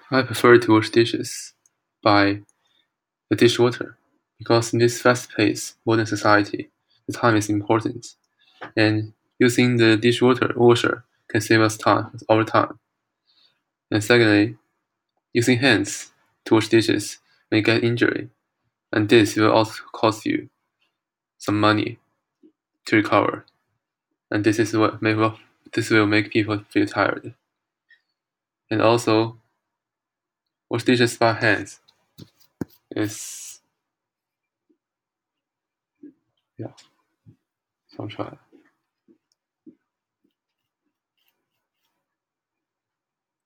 I prefer to wash dishes by the dishwater because in this fast-paced modern society, the time is important, and using the dishwater washer can save us our time. And secondly, using hands to wash dishes may get injury, and this will also cost you some money to recover. And this will make people feel tired. And also, wash dishes by hands is yeah，想出来了。